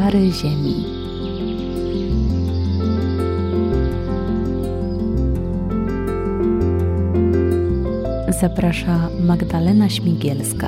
Dary Ziemi. Zaprasza Magdalena Śmigielska.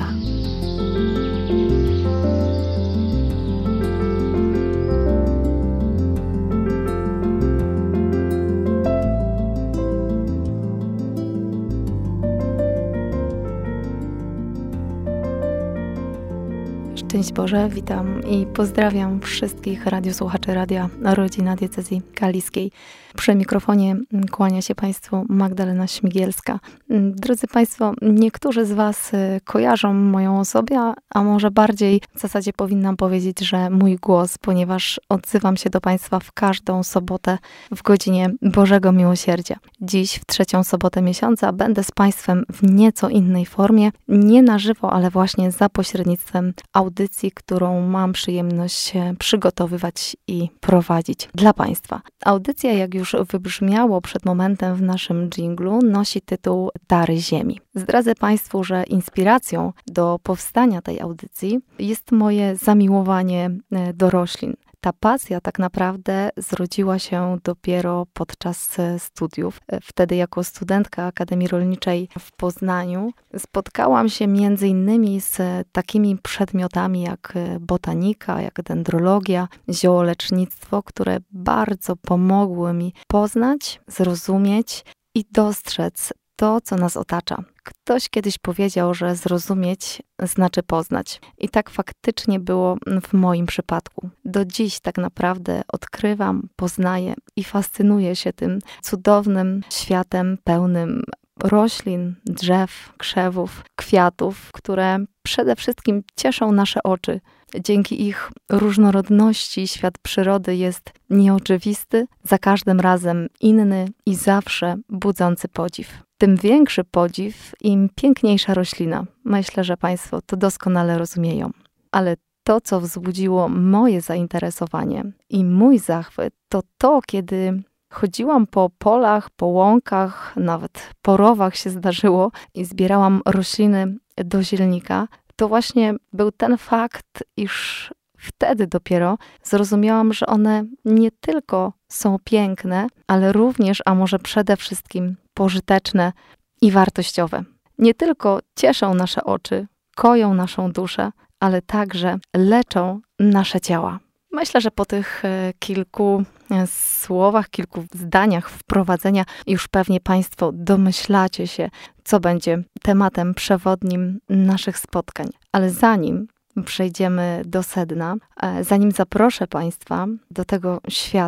Szczęść Boże, witam i pozdrawiam wszystkich radiosłuchaczy Radia Rodzina Diecezji Kaliskiej. Przy mikrofonie kłania się Państwu Magdalena Śmigielska. Drodzy Państwo, niektórzy z Was kojarzą moją osobę, a może bardziej w zasadzie powinnam powiedzieć, że mój głos, ponieważ odzywam się do Państwa w każdą sobotę w godzinie Bożego Miłosierdzia. Dziś, w 3. sobotę miesiąca, będę z Państwem w nieco innej formie, nie na żywo, ale właśnie za pośrednictwem audycji, którą mam przyjemność przygotowywać i prowadzić dla Państwa. Audycja, jak już wybrzmiało przed momentem w naszym dżinglu, nosi tytuł Dary Ziemi. Zdradzę Państwu, że inspiracją do powstania tej audycji jest moje zamiłowanie do roślin. Ta pasja tak naprawdę zrodziła się dopiero podczas studiów. Wtedy jako studentka Akademii Rolniczej w Poznaniu spotkałam się między innymi z takimi przedmiotami jak botanika, jak dendrologia, ziołolecznictwo, które bardzo pomogły mi poznać, zrozumieć i dostrzec to, co nas otacza. Ktoś kiedyś powiedział, że zrozumieć znaczy poznać. I tak faktycznie było w moim przypadku. Do dziś tak naprawdę odkrywam, poznaję i fascynuję się tym cudownym światem pełnym roślin, drzew, krzewów, kwiatów, które przede wszystkim cieszą nasze oczy. Dzięki ich różnorodności świat przyrody jest nieoczywisty, za każdym razem inny i zawsze budzący podziw. Tym większy podziw, im piękniejsza roślina. Myślę, że Państwo to doskonale rozumieją. Ale to, co wzbudziło moje zainteresowanie i mój zachwyt, to kiedy chodziłam po polach, po łąkach, nawet po rowach się zdarzyło i zbierałam rośliny do zielnika, to właśnie był ten fakt, iż wtedy dopiero zrozumiałam, że one nie tylko są piękne, ale również, a może przede wszystkim pożyteczne i wartościowe. Nie tylko cieszą nasze oczy, koją naszą duszę, ale także leczą nasze ciała. Myślę, że po tych kilku słowach, kilku zdaniach wprowadzenia już pewnie Państwo domyślacie się, co będzie tematem przewodnim naszych spotkań. Ale zanim przejdziemy do sedna, zanim zaproszę Państwa do tego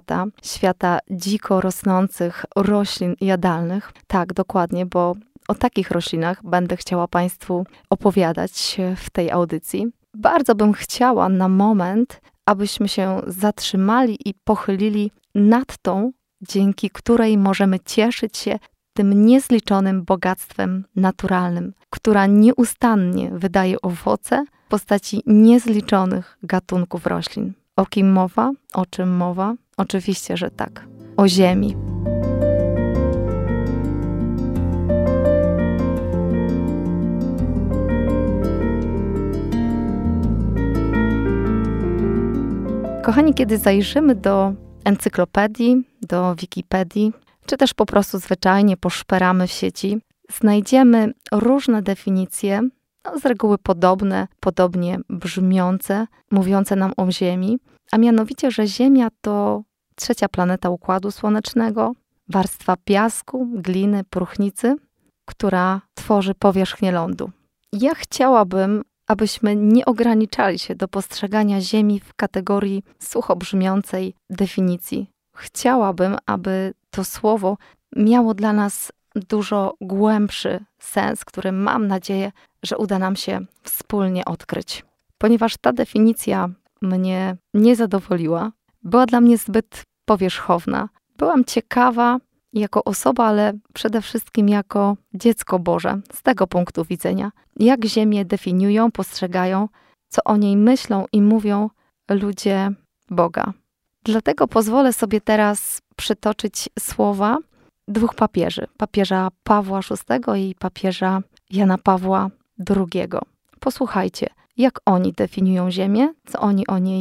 świata dziko rosnących roślin jadalnych, tak, dokładnie, bo o takich roślinach będę chciała Państwu opowiadać w tej audycji. Bardzo bym chciała na moment, abyśmy się zatrzymali i pochylili nad tą, dzięki której możemy cieszyć się tym niezliczonym bogactwem naturalnym, która nieustannie wydaje owoce w postaci niezliczonych gatunków roślin. O kim mowa? O czym mowa? Oczywiście, że tak. O ziemi. Kochani, kiedy zajrzymy do encyklopedii, do Wikipedii, czy też po prostu zwyczajnie poszperamy w sieci, znajdziemy różne definicje, z reguły podobnie brzmiące, mówiące nam o Ziemi, a mianowicie, że Ziemia to 3. planeta Układu Słonecznego, warstwa piasku, gliny, próchnicy, która tworzy powierzchnię lądu. Ja chciałabym, abyśmy nie ograniczali się do postrzegania Ziemi w kategorii sucho brzmiącej definicji. Chciałabym, aby to słowo miało dla nas dużo głębszy sens, który mam nadzieję, że uda nam się wspólnie odkryć. Ponieważ ta definicja mnie nie zadowoliła, była dla mnie zbyt powierzchowna. Byłam ciekawa jako osoba, ale przede wszystkim jako dziecko Boże, z tego punktu widzenia, jak Ziemię definiują, postrzegają, co o niej myślą i mówią ludzie Boga. Dlatego pozwolę sobie teraz przytoczyć słowa 2 papieży, papieża Pawła VI i papieża Jana Pawła II. Posłuchajcie, jak oni definiują Ziemię, co oni o niej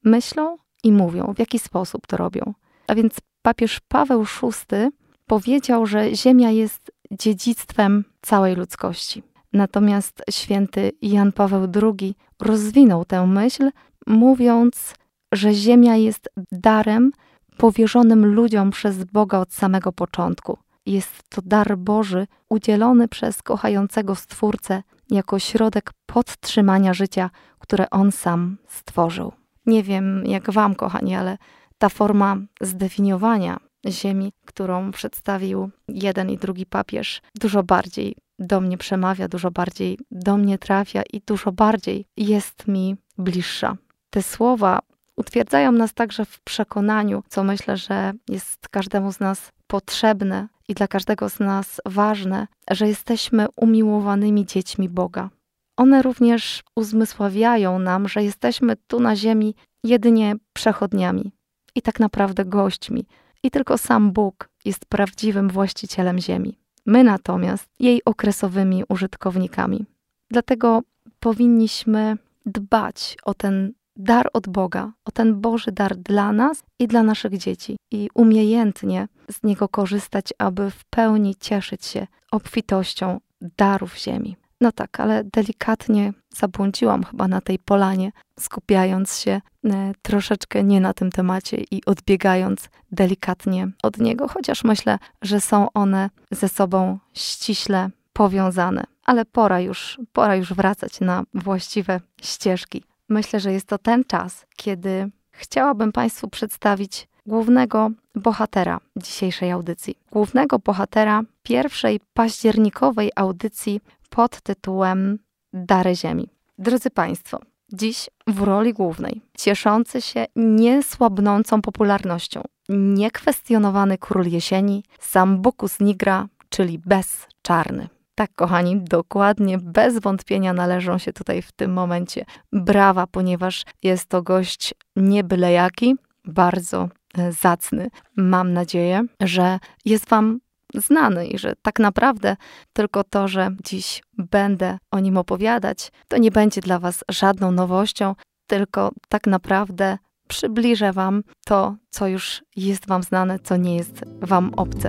myślą i mówią, w jaki sposób to robią. A więc papież Paweł VI powiedział, że Ziemia jest dziedzictwem całej ludzkości. Natomiast święty Jan Paweł II rozwinął tę myśl, mówiąc, że Ziemia jest darem powierzonym ludziom przez Boga od samego początku. Jest to dar Boży udzielony przez kochającego Stwórcę jako środek podtrzymania życia, które On sam stworzył. Nie wiem jak wam, kochani, ale ta forma zdefiniowania Ziemi, którą przedstawił jeden i drugi papież, dużo bardziej do mnie przemawia, dużo bardziej do mnie trafia i dużo bardziej jest mi bliższa. Te słowa utwierdzają nas także w przekonaniu, co myślę, że jest każdemu z nas potrzebne i dla każdego z nas ważne, że jesteśmy umiłowanymi dziećmi Boga. One również uzmysławiają nam, że jesteśmy tu na ziemi jedynie przechodniami i tak naprawdę gośćmi. I tylko sam Bóg jest prawdziwym właścicielem ziemi. My natomiast jej okresowymi użytkownikami. Dlatego powinniśmy dbać o ten dar od Boga, o ten Boży dar dla nas i dla naszych dzieci i umiejętnie z niego korzystać, aby w pełni cieszyć się obfitością darów ziemi. No tak, ale delikatnie zabłądziłam chyba na tej polanie, skupiając się troszeczkę nie na tym temacie i odbiegając delikatnie od niego, chociaż myślę, że są one ze sobą ściśle powiązane. Ale pora już wracać na właściwe ścieżki. Myślę, że jest to ten czas, kiedy chciałabym Państwu przedstawić głównego bohatera dzisiejszej audycji. Głównego bohatera pierwszej październikowej audycji pod tytułem Dary Ziemi. Drodzy Państwo, dziś w roli głównej, cieszący się niesłabnącą popularnością, niekwestionowany król jesieni, Sambucus nigra, czyli Bes czarny. Tak, kochani, dokładnie, bez wątpienia należą się tutaj w tym momencie brawa, ponieważ jest to gość nie byle jaki, bardzo zacny. Mam nadzieję, że jest Wam znany i że tak naprawdę tylko to, że dziś będę o nim opowiadać, to nie będzie dla Was żadną nowością, tylko tak naprawdę przybliżę Wam to, co już jest Wam znane, co nie jest Wam obce.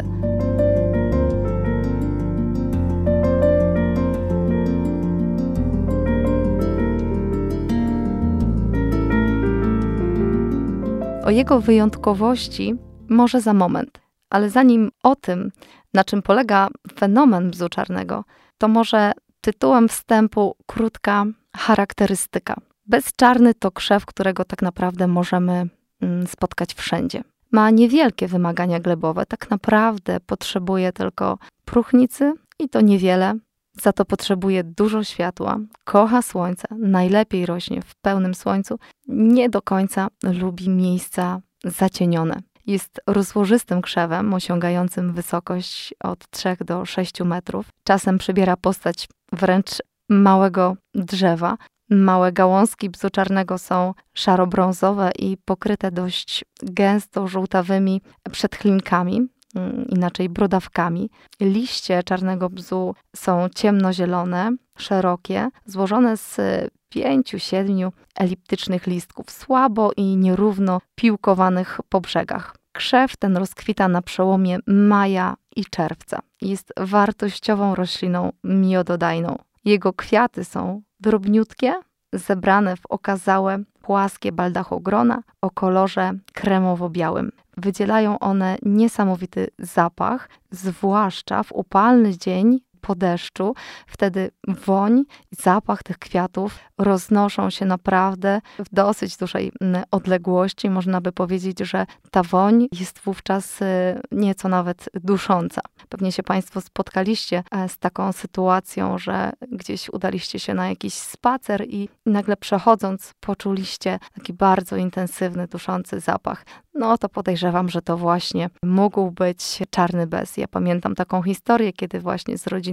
O jego wyjątkowości może za moment, ale zanim o tym, na czym polega fenomen bzu czarnego, to może tytułem wstępu krótka charakterystyka. Bes czarny to krzew, którego tak naprawdę możemy spotkać wszędzie. Ma niewielkie wymagania glebowe, tak naprawdę potrzebuje tylko próchnicy i to niewiele. Za to potrzebuje dużo światła, kocha słońce, najlepiej rośnie w pełnym słońcu, nie do końca lubi miejsca zacienione. Jest rozłożystym krzewem osiągającym wysokość od 3 do 6 metrów. Czasem przybiera postać wręcz małego drzewa. Małe gałązki bzu czarnego są szaro-brązowe i pokryte dość gęsto żółtawymi przedchlinkami, inaczej brodawkami. Liście czarnego bzu są ciemnozielone, szerokie, złożone z 5-7 eliptycznych listków, słabo i nierówno piłkowanych po brzegach. Krzew ten rozkwita na przełomie maja i czerwca. Jest wartościową rośliną miododajną. Jego kwiaty są drobniutkie, zebrane w okazałe, płaskie baldachogrona o kolorze kremowo-białym. Wydzielają one niesamowity zapach, zwłaszcza w upalny dzień po deszczu. Wtedy woń i zapach tych kwiatów roznoszą się naprawdę w dosyć dużej odległości. Można by powiedzieć, że ta woń jest wówczas nieco nawet dusząca. Pewnie się Państwo spotkaliście z taką sytuacją, że gdzieś udaliście się na jakiś spacer i nagle przechodząc poczuliście taki bardzo intensywny, duszący zapach. No to podejrzewam, że to właśnie mógł być czarny bez. Ja pamiętam taką historię, kiedy właśnie z rodziną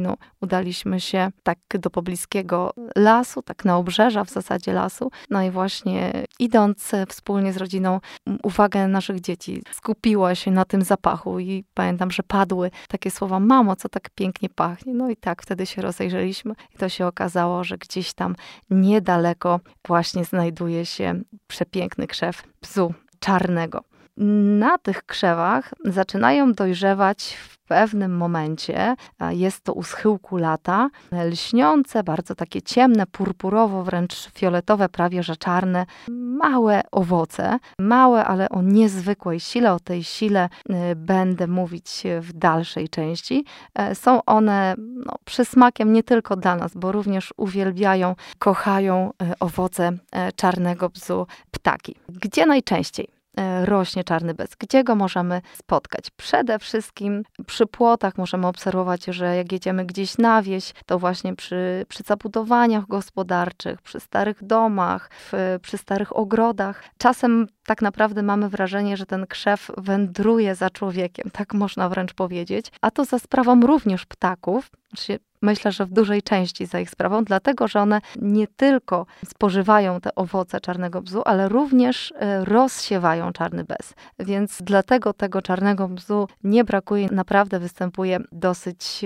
rodziną udaliśmy się tak do pobliskiego lasu, tak na obrzeża w zasadzie lasu. No i właśnie idąc wspólnie z rodziną, uwagę naszych dzieci skupiła się na tym zapachu i pamiętam, że padły takie słowa: mamo, co tak pięknie pachnie. No i tak wtedy się rozejrzeliśmy i to się okazało, że gdzieś tam niedaleko właśnie znajduje się przepiękny krzew bzu czarnego. Na tych krzewach zaczynają dojrzewać w pewnym momencie, jest to u schyłku lata, lśniące, bardzo takie ciemne, purpurowo, wręcz fioletowe, prawie że czarne, małe owoce. Małe, ale o niezwykłej sile. O tej sile będę mówić w dalszej części. Są one przysmakiem nie tylko dla nas, bo również uwielbiają, kochają owoce czarnego bzu ptaki. Gdzie najczęściej rośnie czarny bez? Gdzie go możemy spotkać? Przede wszystkim przy płotach możemy obserwować, że jak jedziemy gdzieś na wieś, to właśnie przy zabudowaniach gospodarczych, przy starych domach, przy starych ogrodach. Czasem tak naprawdę mamy wrażenie, że ten krzew wędruje za człowiekiem, tak można wręcz powiedzieć, a to za sprawą również ptaków. Myślę, że w dużej części za ich sprawą, dlatego że one nie tylko spożywają te owoce czarnego bzu, ale również rozsiewają czarny bez. Więc dlatego tego czarnego bzu nie brakuje, naprawdę występuje dosyć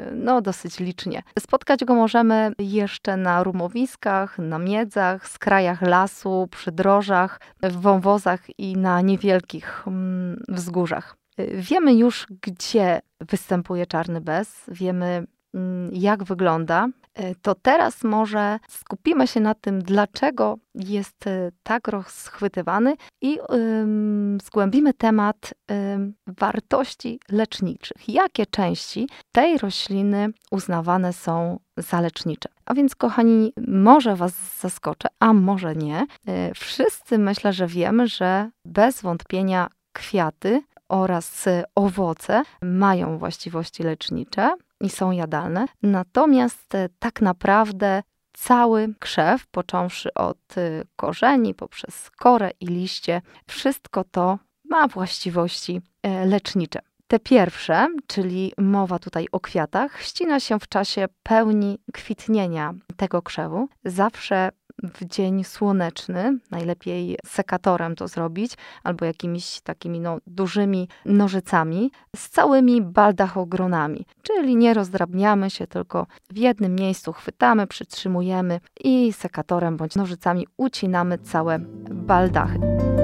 licznie. Spotkać go możemy jeszcze na rumowiskach, na miedzach, skrajach lasu, przy drożach, w wąwozach i na niewielkich wzgórzach. Wiemy już, gdzie występuje czarny bez, wiemy, jak wygląda, to teraz może skupimy się na tym, dlaczego jest tak rozchwytywany i zgłębimy temat wartości leczniczych. Jakie części tej rośliny uznawane są za lecznicze? A więc, kochani, może was zaskoczę, a może nie. Wszyscy myślę, że wiemy, że bez wątpienia kwiaty oraz owoce mają właściwości lecznicze i są jadalne. Natomiast tak naprawdę cały krzew, począwszy od korzeni, poprzez korę i liście, wszystko to ma właściwości lecznicze. Te pierwsze, czyli mowa tutaj o kwiatach, ścina się w czasie pełni kwitnienia tego krzewu. Zawsze w dzień słoneczny, najlepiej sekatorem to zrobić, albo jakimiś takimi dużymi nożycami z całymi baldachogronami. Czyli nie rozdrabniamy się, tylko w jednym miejscu chwytamy, przytrzymujemy i sekatorem bądź nożycami ucinamy całe baldachy.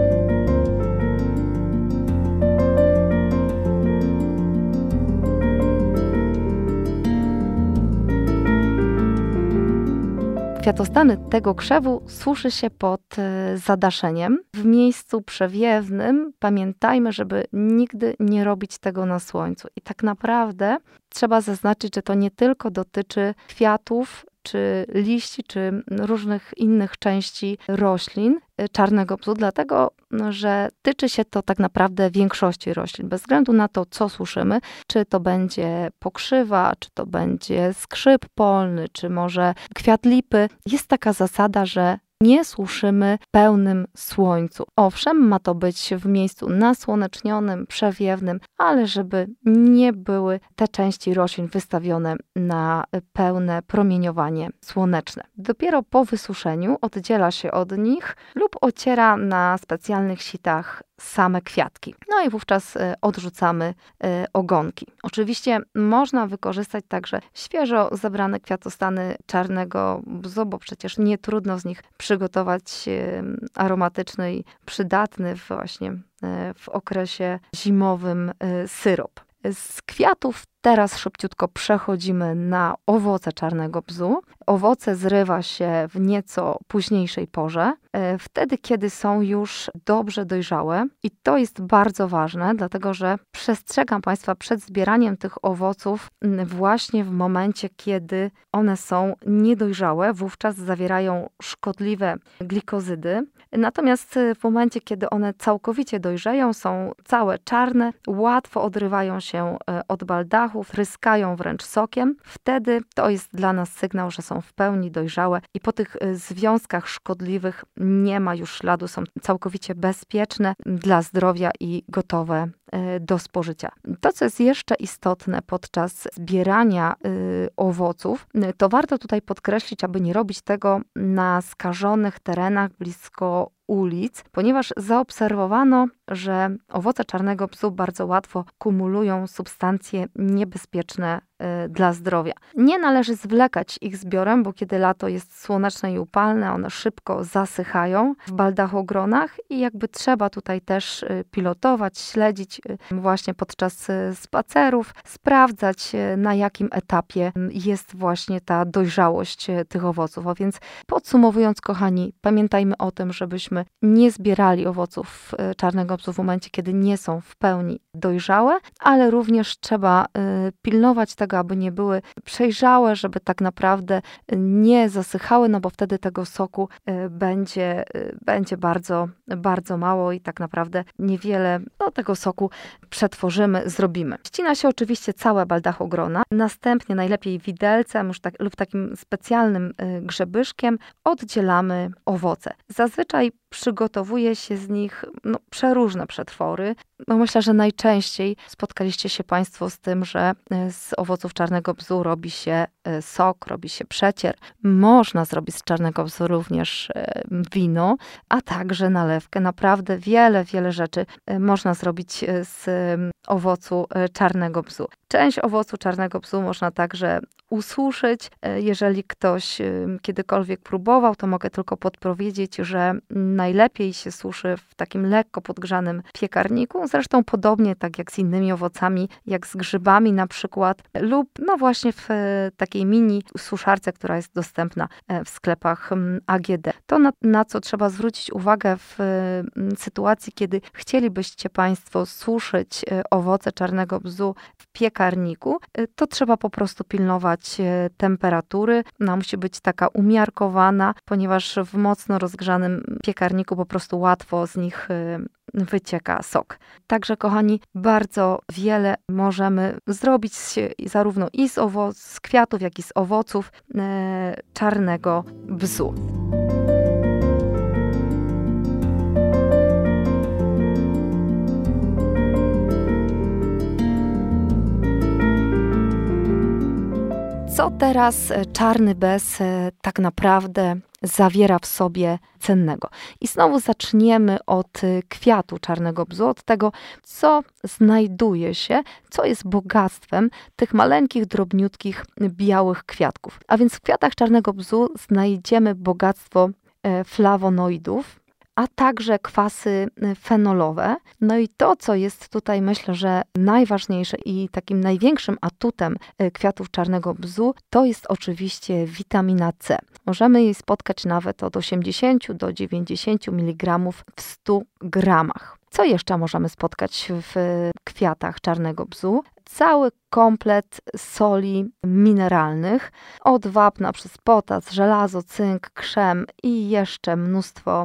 Kwiatostany tego krzewu suszy się pod zadaszeniem. W miejscu przewiewnym pamiętajmy, żeby nigdy nie robić tego na słońcu. I tak naprawdę trzeba zaznaczyć, że to nie tylko dotyczy kwiatów, czy liści, czy różnych innych części roślin czarnego bzu, dlatego, że tyczy się to tak naprawdę większości roślin. Bez względu na to, co suszymy, czy to będzie pokrzywa, czy to będzie skrzyp polny, czy może kwiat lipy, jest taka zasada, że nie suszymy w pełnym słońcu. Owszem, ma to być w miejscu nasłonecznionym, przewiewnym, ale żeby nie były te części roślin wystawione na pełne promieniowanie słoneczne. Dopiero po wysuszeniu oddziela się od nich lub ociera na specjalnych sitach same kwiatki. No i wówczas odrzucamy ogonki. Oczywiście można wykorzystać także świeżo zebrane kwiatostany czarnego bzu, bo przecież nie trudno z nich przygotować aromatyczny i przydatny właśnie w okresie zimowym syrop. Z kwiatów teraz szybciutko przechodzimy na owoce czarnego bzu. Owoce zrywa się w nieco późniejszej porze, wtedy kiedy są już dobrze dojrzałe. I to jest bardzo ważne, dlatego że przestrzegam Państwa przed zbieraniem tych owoców właśnie w momencie, kiedy one są niedojrzałe. Wówczas zawierają szkodliwe glikozydy. Natomiast w momencie, kiedy one całkowicie dojrzeją, są całe czarne, łatwo odrywają się od baldachów, tryskają wręcz sokiem. Wtedy to jest dla nas sygnał, że są w pełni dojrzałe i po tych związkach szkodliwych nie ma już śladu, są całkowicie bezpieczne dla zdrowia i gotowe do spożycia. To, co jest jeszcze istotne podczas zbierania owoców, to warto tutaj podkreślić, aby nie robić tego na skażonych terenach blisko ulic, ponieważ zaobserwowano, że owoce czarnego bzu bardzo łatwo kumulują substancje niebezpieczne dla zdrowia. Nie należy zwlekać ich zbiorem, bo kiedy lato jest słoneczne i upalne, one szybko zasychają w baldachogronach i jakby trzeba tutaj też pilotować, śledzić właśnie podczas spacerów, sprawdzać, na jakim etapie jest właśnie ta dojrzałość tych owoców. A więc podsumowując, kochani, pamiętajmy o tym, żebyśmy nie zbierali owoców czarnego bzu w momencie, kiedy nie są w pełni dojrzałe, ale również trzeba pilnować tego, aby nie były przejrzałe, żeby tak naprawdę nie zasychały, no bo wtedy tego soku będzie bardzo, bardzo mało i tak naprawdę niewiele tego soku przetworzymy, zrobimy. Ścina się oczywiście całe baldachogrona, następnie najlepiej widelcem lub takim specjalnym grzebyszkiem oddzielamy owoce. Zazwyczaj przygotowuje się z nich przeróżne przetwory. Myślę, że najczęściej spotkaliście się Państwo z tym, że z owoców czarnego bzu robi się sok, robi się przecier. Można zrobić z czarnego bzu również wino, a także nalewkę. Naprawdę wiele rzeczy można zrobić z owocu czarnego bzu. Część owocu czarnego bzu można także ususzyć. Jeżeli ktoś kiedykolwiek próbował, to mogę tylko podpowiedzieć, że najlepiej się suszy w takim lekko podgrzanym piekarniku. Zresztą podobnie tak jak z innymi owocami, jak z grzybami na przykład, lub właśnie w takiej mini suszarce, która jest dostępna w sklepach AGD. To na co trzeba zwrócić uwagę w sytuacji, kiedy chcielibyście Państwo suszyć owoce czarnego bzu w piekarniku, to trzeba po prostu pilnować temperatury. Ona musi być taka umiarkowana, ponieważ w mocno rozgrzanym piekarniku po prostu łatwo z nich wycieka sok. Także, kochani, bardzo wiele możemy zrobić zarówno i z kwiatów, jak i z owoców czarnego bzu. Co teraz czarny bez tak naprawdę zawiera w sobie cennego? I znowu zaczniemy od kwiatu czarnego bzu, od tego, co znajduje się, co jest bogactwem tych maleńkich, drobniutkich, białych kwiatków. A więc w kwiatach czarnego bzu znajdziemy bogactwo flawonoidów, a także kwasy fenolowe. No i to, co jest tutaj, myślę, że najważniejsze i takim największym atutem kwiatów czarnego bzu, to jest oczywiście witamina C. Możemy jej spotkać nawet od 80 do 90 mg w 100 gramach. Co jeszcze możemy spotkać w kwiatach czarnego bzu? Cały komplet soli mineralnych, od wapna przez potas, żelazo, cynk, krzem i jeszcze mnóstwo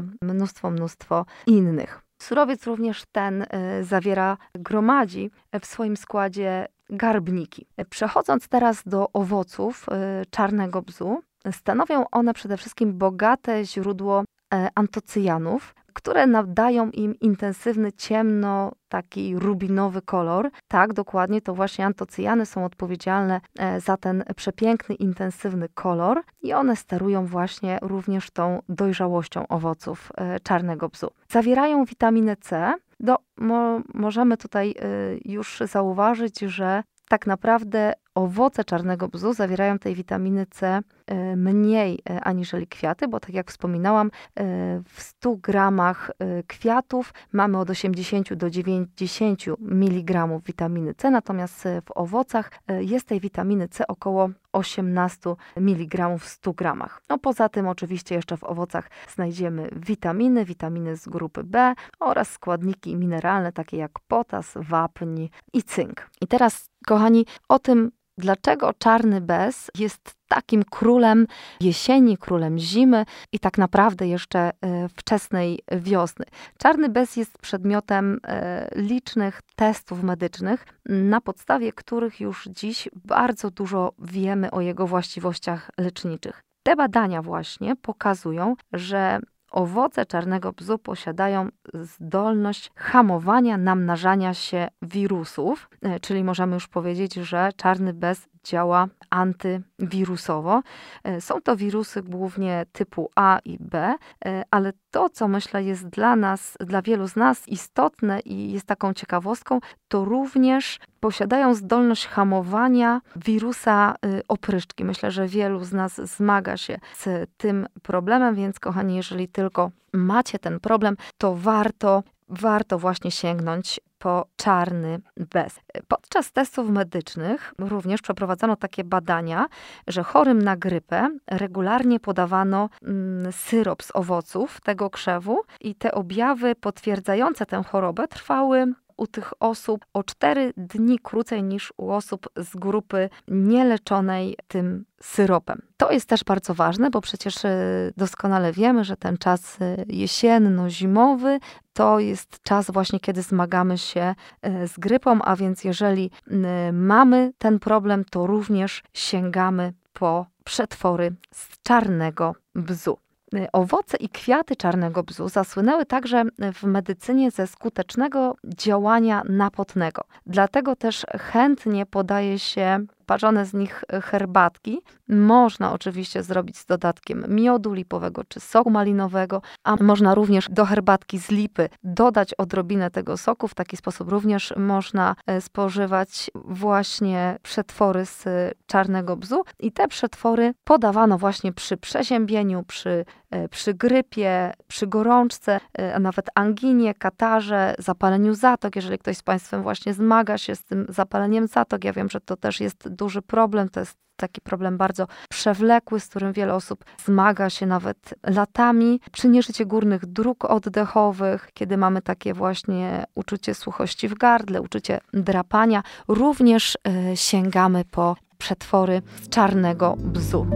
innych. Surowiec również ten gromadzi w swoim składzie garbniki. Przechodząc teraz do owoców czarnego bzu, stanowią one przede wszystkim bogate źródło antocyjanów, które nadają im intensywny, ciemno, taki rubinowy kolor. Tak, dokładnie, to właśnie antocyjany są odpowiedzialne za ten przepiękny, intensywny kolor i one sterują właśnie również tą dojrzałością owoców czarnego bzu. Zawierają witaminę C. Możemy tutaj już zauważyć, że tak naprawdę owoce czarnego bzu zawierają tej witaminy C mniej aniżeli kwiaty, bo tak jak wspominałam, w 100 gramach kwiatów mamy od 80 do 90 mg witaminy C, natomiast w owocach jest tej witaminy C około 18 mg w 100 gramach. No poza tym oczywiście jeszcze w owocach znajdziemy witaminy z grupy B oraz składniki mineralne takie jak potas, wapń i cynk. I teraz, kochani, o tym, dlaczego czarny bez jest takim królem jesieni, królem zimy i tak naprawdę jeszcze wczesnej wiosny. Czarny bez jest przedmiotem licznych testów medycznych, na podstawie których już dziś bardzo dużo wiemy o jego właściwościach leczniczych. Te badania właśnie pokazują, że Owoce czarnego bzu posiadają zdolność hamowania namnażania się wirusów, czyli możemy już powiedzieć, że czarny bez działa antywirusowo. Są to wirusy głównie typu A i B, ale to, co myślę jest dla nas, dla wielu z nas istotne i jest taką ciekawostką, to również posiadają zdolność hamowania wirusa opryszczki. Myślę, że wielu z nas zmaga się z tym problemem, więc kochani, jeżeli tylko macie ten problem, to warto właśnie sięgnąć po czarny bez. Podczas testów medycznych również przeprowadzono takie badania, że chorym na grypę regularnie podawano syrop z owoców tego krzewu i te objawy potwierdzające tę chorobę trwały u tych osób o 4 dni krócej niż u osób z grupy nieleczonej tym syropem. To jest też bardzo ważne, bo przecież doskonale wiemy, że ten czas jesienno-zimowy to jest czas właśnie, kiedy zmagamy się z grypą, a więc jeżeli mamy ten problem, to również sięgamy po przetwory z czarnego bzu. Owoce i kwiaty czarnego bzu zasłynęły także w medycynie ze skutecznego działania napotnego. Dlatego też chętnie podaje się parzone z nich herbatki. Można oczywiście zrobić z dodatkiem miodu lipowego czy soku malinowego, a można również do herbatki z lipy dodać odrobinę tego soku. W taki sposób również można spożywać właśnie przetwory z czarnego bzu. I te przetwory podawano właśnie przy przeziębieniu, przy grypie, przy gorączce, a nawet anginie, katarze, zapaleniu zatok. Jeżeli ktoś z Państwem właśnie zmaga się z tym zapaleniem zatok, ja wiem, że to też jest duży problem, to jest taki problem bardzo przewlekły, z którym wiele osób zmaga się nawet latami. Przy nieżycie górnych dróg oddechowych, kiedy mamy takie właśnie uczucie suchości w gardle, uczucie drapania, również sięgamy po przetwory z czarnego bzu.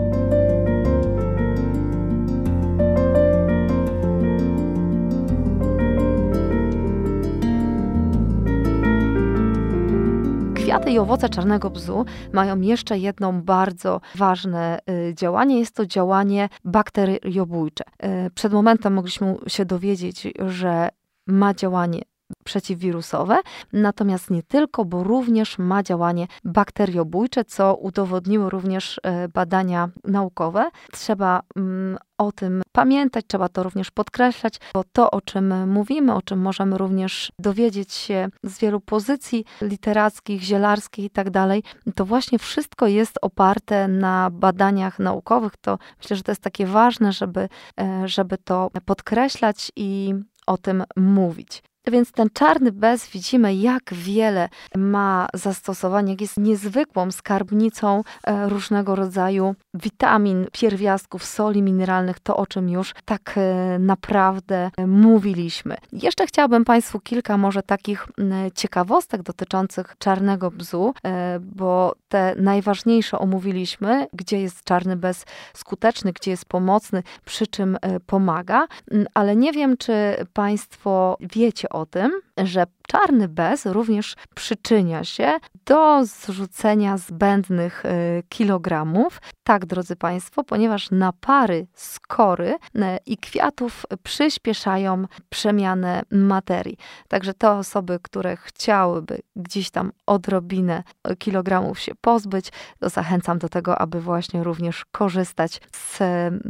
Kwiaty i owoce czarnego bzu mają jeszcze jedno bardzo ważne działanie. Jest to działanie bakteriobójcze. Przed momentem mogliśmy się dowiedzieć, że ma działanie przeciwwirusowe, natomiast nie tylko, bo również ma działanie bakteriobójcze, co udowodniły również badania naukowe. Trzeba o tym pamiętać, trzeba to również podkreślać, bo to, o czym mówimy, o czym możemy również dowiedzieć się z wielu pozycji literackich, zielarskich i tak dalej, to właśnie wszystko jest oparte na badaniach naukowych. To myślę, że to jest takie ważne, żeby to podkreślać i o tym mówić. Więc ten czarny bez, widzimy, jak wiele ma zastosowań, jak jest niezwykłą skarbnicą różnego rodzaju witamin, pierwiastków, soli mineralnych, to o czym już tak naprawdę mówiliśmy. Jeszcze chciałabym Państwu kilka może takich ciekawostek dotyczących czarnego bzu, bo te najważniejsze omówiliśmy, gdzie jest czarny bez skuteczny, gdzie jest pomocny, przy czym pomaga, ale nie wiem, czy Państwo wiecie o tym, że czarny bez również przyczynia się do zrzucenia zbędnych kilogramów. Tak, drodzy Państwo, ponieważ napary skory i kwiatów przyspieszają przemianę materii. Także te osoby, które chciałyby gdzieś tam odrobinę kilogramów się pozbyć, to zachęcam do tego, aby właśnie również korzystać z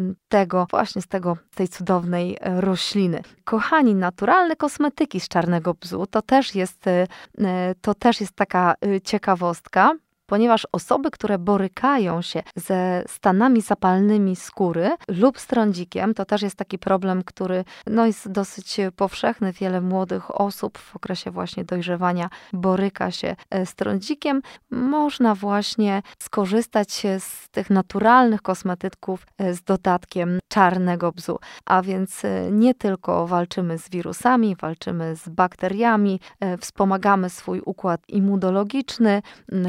tej cudownej rośliny. Kochani, naturalne kosmetyki z czarnego bzu to też jest taka ciekawostka, ponieważ osoby, które borykają się ze stanami zapalnymi skóry lub z trądzikiem, to też jest taki problem, który jest dosyć powszechny. Wiele młodych osób w okresie właśnie dojrzewania boryka się z trądzikiem. Można właśnie skorzystać z tych naturalnych kosmetyków z dodatkiem czarnego bzu. A więc nie tylko walczymy z wirusami, walczymy z bakteriami, wspomagamy swój układ immunologiczny, swój układ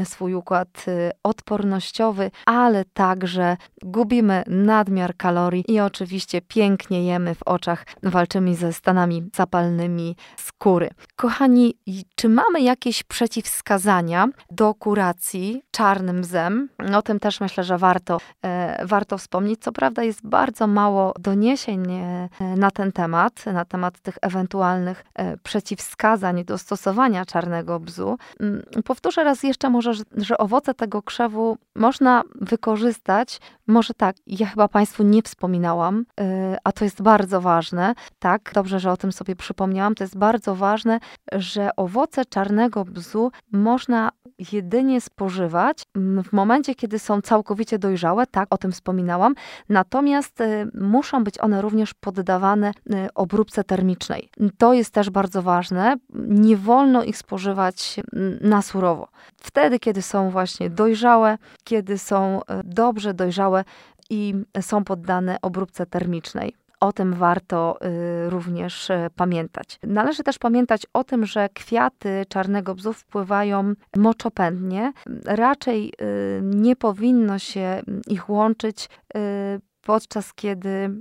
układ odpornościowy, ale także gubimy nadmiar kalorii i oczywiście pięknie jemy w oczach, walczymy ze stanami zapalnymi skóry. Kochani, czy mamy jakieś przeciwwskazania do kuracji czarnym bzem? O tym też myślę, że warto wspomnieć. Co prawda jest bardzo mało doniesień na ten temat tych ewentualnych przeciwwskazań do stosowania czarnego bzu. Powtórzę raz jeszcze może, że owoce tego krzewu można wykorzystać. Może tak, ja chyba Państwu nie wspominałam, a to jest bardzo ważne. Tak, dobrze, że o tym sobie przypomniałam. To jest bardzo ważne, że owoce czarnego bzu można jedynie spożywać w momencie, kiedy są całkowicie dojrzałe. Tak, o tym wspominałam. Natomiast muszą być one również poddawane obróbce termicznej. To jest też bardzo ważne. Nie wolno ich spożywać na surowo. Wtedy, kiedy są właśnie dojrzałe, kiedy są dobrze dojrzałe i są poddane obróbce termicznej. O tym warto również pamiętać. Należy też pamiętać o tym, że kwiaty czarnego bzu wpływają moczopędnie. Raczej nie powinno się ich łączyć podczas kiedy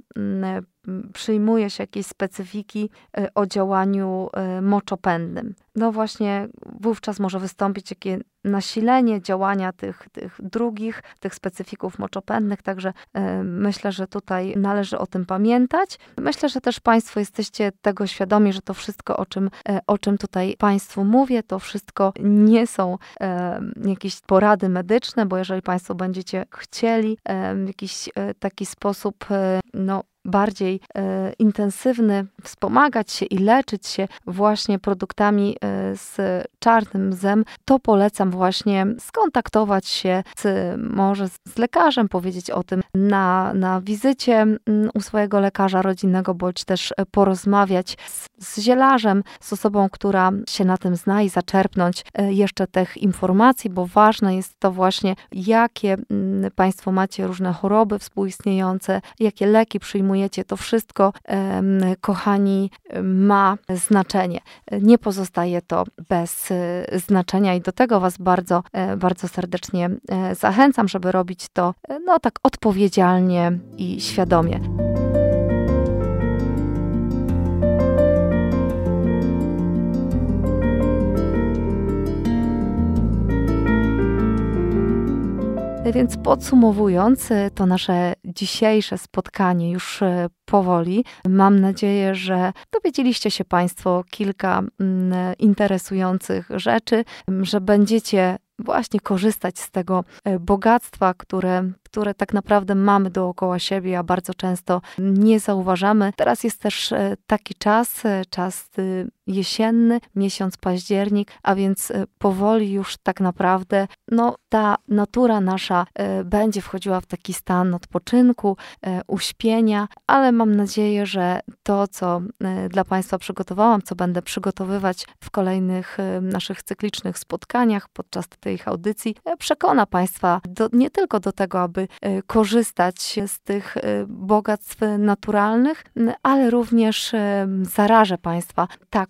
przyjmuje się jakieś specyfiki o działaniu moczopędnym. No właśnie wówczas może wystąpić takie nasilenie działania tych specyfików moczopędnych, także myślę, że tutaj należy o tym pamiętać. Myślę, że też Państwo jesteście tego świadomi, że to wszystko, o czym tutaj Państwu mówię, to wszystko nie są jakieś porady medyczne, bo jeżeli Państwo będziecie chcieli w jakiś taki sposób, bardziej intensywny, wspomagać się i leczyć się właśnie produktami z czarnym bzem, to polecam właśnie skontaktować się może z lekarzem, powiedzieć o tym na wizycie u swojego lekarza rodzinnego, bądź też porozmawiać z zielarzem, z osobą, która się na tym zna i zaczerpnąć jeszcze tych informacji, bo ważne jest to właśnie, jakie Państwo macie różne choroby współistniejące, jakie leki przyjmujecie. To wszystko, kochani, ma znaczenie. Nie pozostaje to bez znaczenia i do tego Was bardzo, bardzo serdecznie zachęcam, żeby robić to tak odpowiedzialnie i świadomie. Więc podsumowując to nasze dzisiejsze spotkanie już powoli, mam nadzieję, że dowiedzieliście się Państwo kilka interesujących rzeczy, że będziecie właśnie korzystać z tego bogactwa, które tak naprawdę mamy dookoła siebie, a bardzo często nie zauważamy. Teraz jest też taki czas jesienny, miesiąc październik, a więc powoli już tak naprawdę ta natura nasza będzie wchodziła w taki stan odpoczynku, uśpienia, ale mam nadzieję, że to, co dla Państwa przygotowałam, co będę przygotowywać w kolejnych naszych cyklicznych spotkaniach podczas tych audycji, przekona Państwa nie tylko do tego, aby korzystać z tych bogactw naturalnych, ale również zarażę Państwa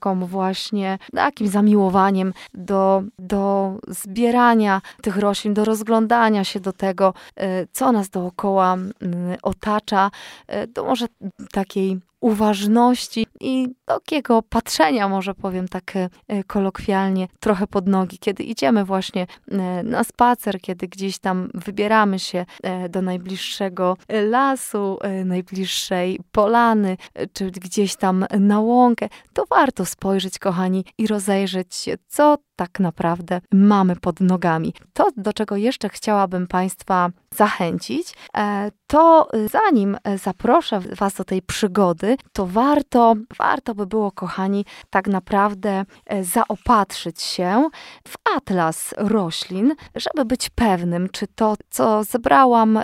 takim zamiłowaniem do zbierania tych roślin, do rozglądania się do tego, co nas dookoła otacza, do może takiej uważności i takiego patrzenia, może powiem tak kolokwialnie, trochę pod nogi, kiedy idziemy właśnie na spacer, kiedy gdzieś tam wybieramy się do najbliższego lasu, najbliższej polany, czy gdzieś tam na łąkę, to warto spojrzeć, kochani, i rozejrzeć się, co tak naprawdę mamy pod nogami. To, do czego jeszcze chciałabym Państwa zachęcić, to zanim zaproszę Was do tej przygody, to warto by było, kochani, tak naprawdę zaopatrzyć się w atlas roślin, żeby być pewnym, czy to, co zebrałam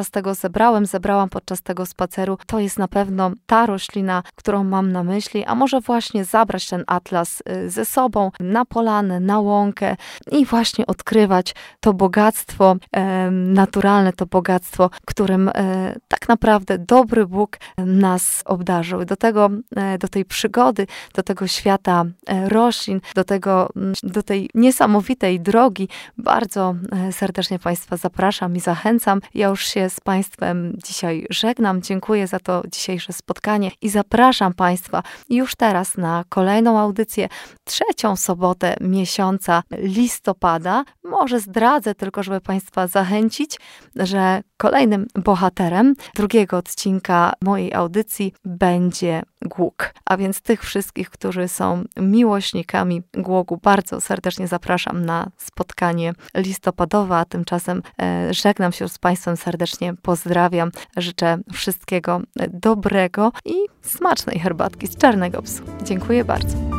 podczas tego spaceru, to jest na pewno ta roślina, którą mam na myśli, a może właśnie zabrać ten atlas ze sobą na polanę, na łąkę i właśnie odkrywać to bogactwo naturalne, to bogactwo, którym tak naprawdę dobry Bóg nas obdarzył. Do tego do tej przygody, do tego świata roślin, do tej niesamowitej drogi. Bardzo serdecznie Państwa zapraszam i zachęcam. Ja już się z Państwem dzisiaj żegnam. Dziękuję za to dzisiejsze spotkanie i zapraszam Państwa już teraz na kolejną audycję, 3. sobotę miesiąca listopada. Może zdradzę tylko, żeby Państwa zachęcić, że kolejnym bohaterem drugiego odcinka mojej audycji będzie głóg. A więc tych wszystkich, którzy są miłośnikami głogu, bardzo serdecznie zapraszam na spotkanie listopadowe, a tymczasem żegnam się z Państwem serdecznie, pozdrawiam, życzę wszystkiego dobrego i smacznej herbatki z czarnego psu. Dziękuję bardzo.